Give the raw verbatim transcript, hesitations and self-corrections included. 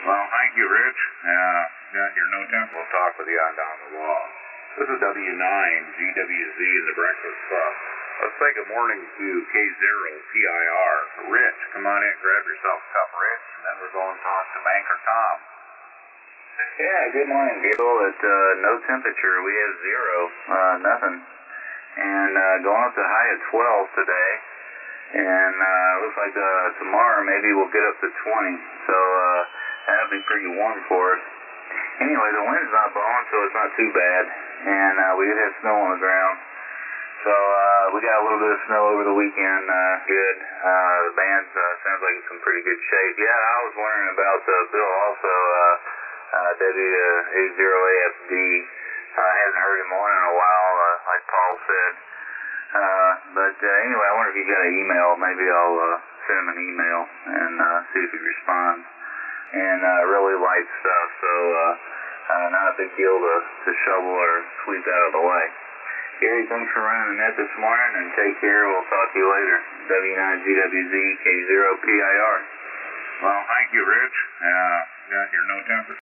Well, thank you, Rich. Uh, got your no temp. We'll talk with you on down the law. This is W nine G W Z in the Breakfast Club. Let's say good morning to K zero P I R. Rich, come on in, grab yourself a cup, Rich, and then we're going to talk to Banker Tom. Yeah, good morning, Gable. At uh, no temperature, we have zero, uh, nothing. And uh, going up to a high of twelve today. And uh, looks like uh, tomorrow maybe we'll get up to twenty. So uh, that'll be pretty warm for us. Anyway, the wind's not blowing, so it's not too bad. And uh, we did have snow on the ground. So uh, we got a little bit of snow over the weekend. Uh, good. Uh, the band uh, sounds like it's in pretty good shape. Yeah, I was wondering about uh, Bill also, uh, uh, W A zero A F D. I uh, haven't heard him on in a while, uh, like Paul said. Uh, but uh, anyway, I wonder if you got an email. Maybe I'll uh, send him an email and uh, see if he responds. And uh, really light stuff, so uh, uh, not a big deal to, to shovel or sweep out of the way. Gary, thanks for running the net this morning, and take care. We'll talk to you later. W nine G W Z K zero P I R. Well, thank you, Rich. Uh, got your no temper.